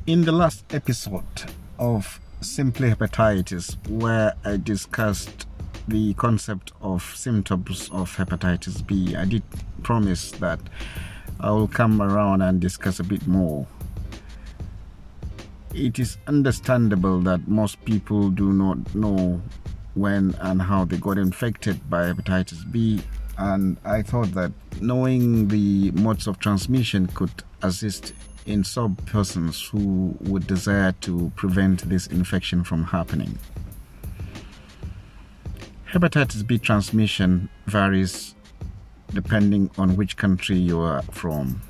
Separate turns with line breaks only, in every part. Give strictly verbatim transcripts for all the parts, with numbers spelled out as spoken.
In the last episode of Simply Hepatitis, where I discussed the concept of symptoms of hepatitis B, I did promise that I will come around and discuss a bit more. It is understandable that most people do not know when and how they got infected by hepatitis B, and I thought that knowing the modes of transmission could assist in some persons who would desire to prevent this infection from happening. Hepatitis B transmission varies depending on which country you are from.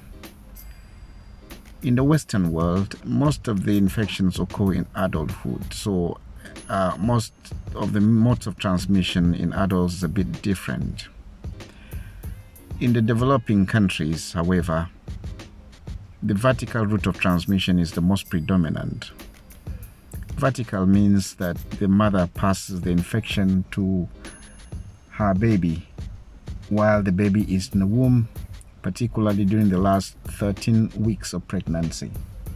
In the Western world, most of the infections occur in adulthood, so uh, most of the modes of transmission in adults is a bit different. In the developing countries, however, the vertical route of transmission is the most predominant. Vertical means that the mother passes the infection to her baby while the baby is in the womb, particularly during the last thirteen weeks of pregnancy.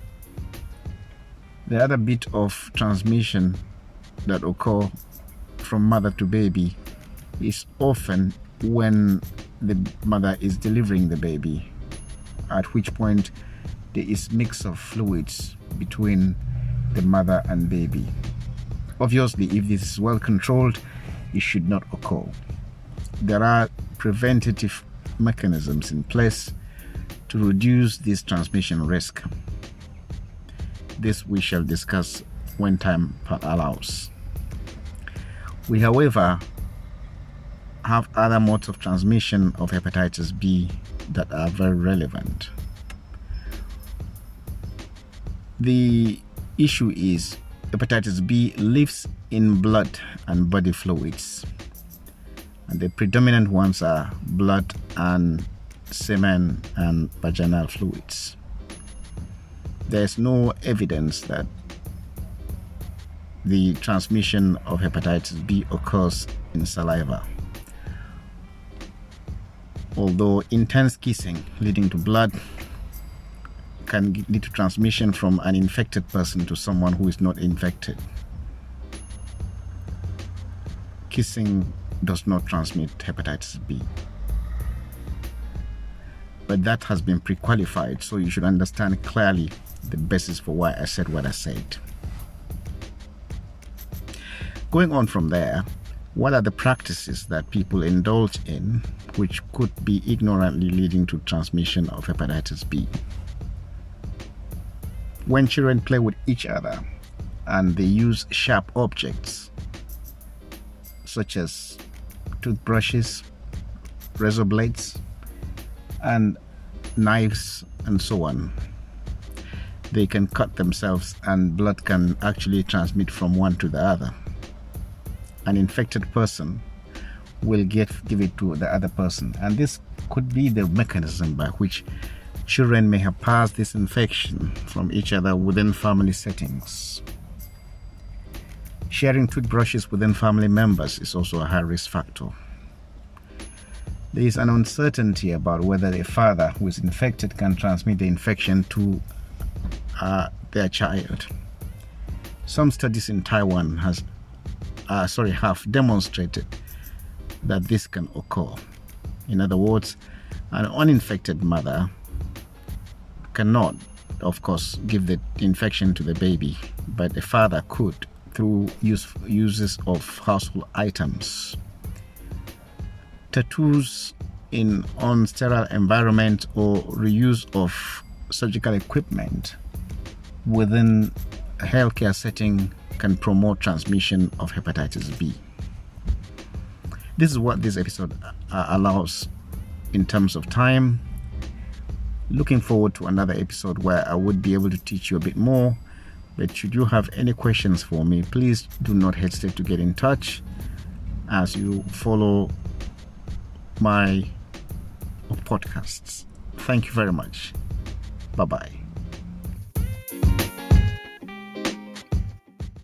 The other bit of transmission that occur from mother to baby is often when the mother is delivering the baby, at which point there is mix of fluids between the mother and baby. Obviously, if this is well controlled, it should not occur. There are preventative mechanisms in place to reduce this transmission risk. This we shall discuss when time allows. We, however, have other modes of transmission of hepatitis B that are very relevant. The issue is hepatitis B lives in blood and body fluids, and the predominant ones are blood and semen and vaginal fluids. There's no evidence that the transmission of hepatitis B occurs in saliva, although intense kissing leading to blood can lead to transmission from an infected person to someone who is not infected. Kissing does not transmit hepatitis B. But that has been pre-qualified, so you should understand clearly the basis for why I said what I said. Going on from there, what are the practices that people indulge in which could be ignorantly leading to transmission of hepatitis B? When children play with each other and they use sharp objects such as toothbrushes, razor blades, and knives and so on, they can cut themselves and blood can actually transmit from one to the other. An infected person will get give it to the other person, and this could be the mechanism by which children may have passed this infection from each other within family settings. Sharing toothbrushes within family members is also a high risk factor. There is an uncertainty about whether a father who is infected can transmit the infection to uh, their child. Some studies in Taiwan has, uh, sorry, have demonstrated that this can occur. In other words, an uninfected mother cannot, of course, give the infection to the baby, but a father could through use, uses of household items. Tattoos in unsterile environment or reuse of surgical equipment within a healthcare setting can promote transmission of hepatitis B. This is what this episode uh, allows in terms of time. Looking forward to another episode where I would be able to teach you a bit more. But should you have any questions for me, please do not hesitate to get in touch as you follow my podcasts. Thank you very much. Bye-bye.